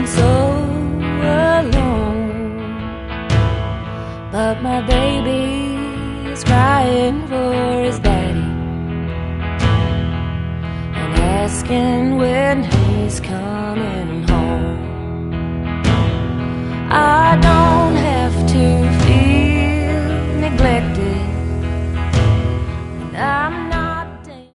feeling so alone. But my baby is crying for his daddy and asking when he's coming home.